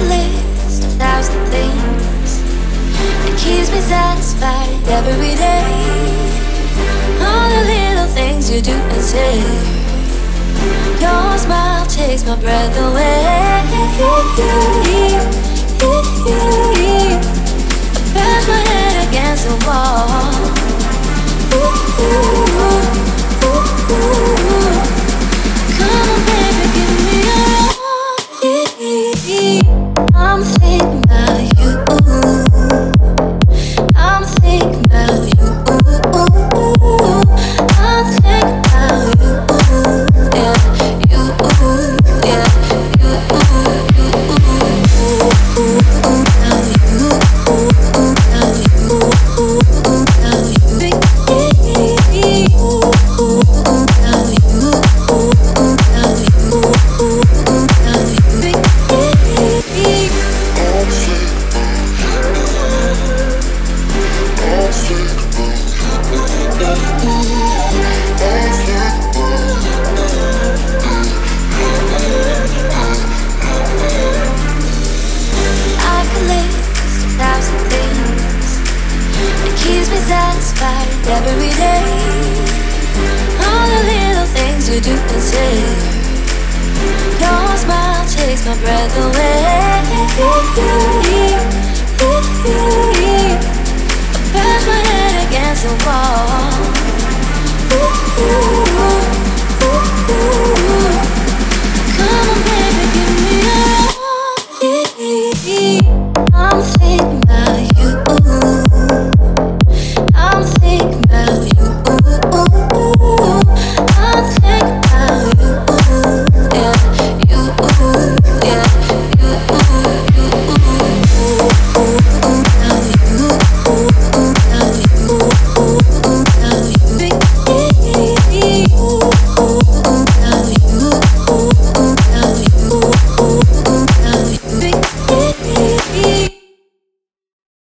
could list 1,000 things that keeps me satisfied every day. All the little things you do and say. Your smile takes my breath away. I bash my head against the wall. Come on, baby, give me a roll. I'm thinking about you. I'm thinking about you. I'm thinking about you. Yeah, you. Yeah, you. Every day, all the little things you do and say. Your smile takes my breath away. I bash my head against the wall.